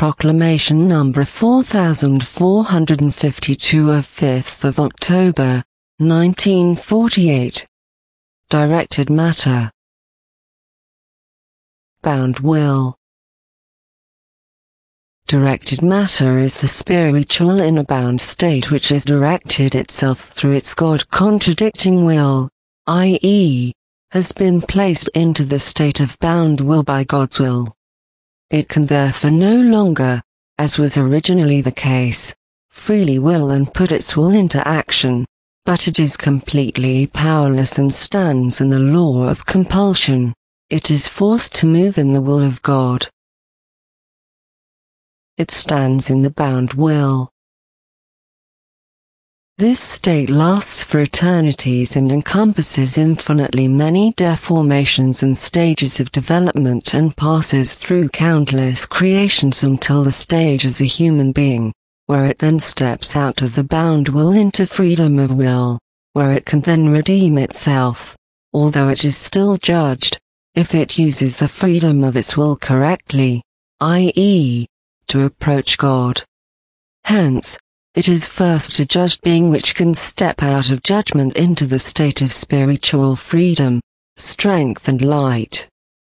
Proclamation number 4452 of 5th of October, 1948. Directed matter. Bound will. Directed matter is the spiritual inner bound state which has directed itself through its God-contradicting will, i.e., has been placed into the state of bound will by God's will. It can therefore no longer, as was originally the case, freely will and put its will into action, but it is completely powerless and stands in the law of compulsion. It is forced to move in the will of God. It stands in the bound will. This state lasts for eternities and encompasses infinitely many deformations and stages of development and passes through countless creations until the stage as a human being, where it then steps out of the bound will into freedom of will, where it can then redeem itself, although it is still judged, if it uses the freedom of its will correctly, i.e., to approach God. Hence, it is first a judged being which can step out of judgment into the state of spiritual freedom, strength and light.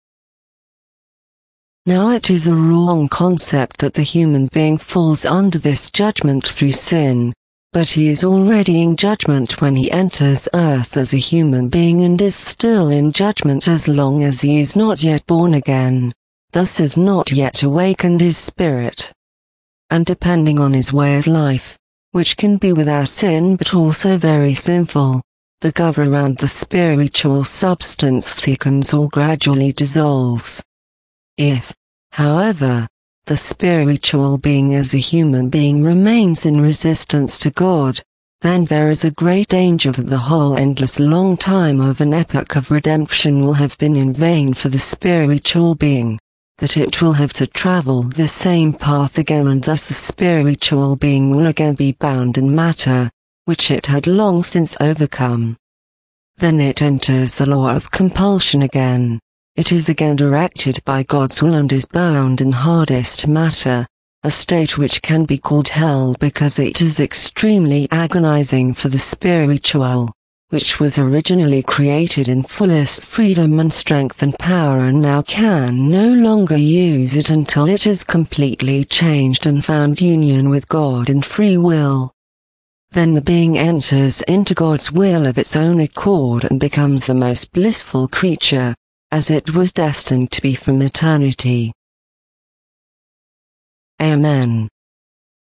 Now it is a wrong concept that the human being falls under this judgment through sin, but he is already in judgment when he enters earth as a human being and is still in judgment as long as he is not yet born again, thus has not yet awakened his spirit. And depending on his way of life, which can be without sin but also very sinful, the cover around the spiritual substance thickens or gradually dissolves. If, however, the spiritual being as a human being remains in resistance to God, then there is a great danger that the whole endless long time of an epoch of redemption will have been in vain for the spiritual being, that it will have to travel the same path again, and thus the spiritual being will again be bound in matter, which it had long since overcome. Then it enters the law of compulsion again. It is again directed by God's will and is bound in hardest matter, a state which can be called hell because it is extremely agonizing for the spiritual, which was originally created in fullest freedom and strength and power and now can no longer use it until it is completely changed and found union with God in free will. Then the being enters into God's will of its own accord and becomes the most blissful creature, as it was destined to be from eternity. Amen.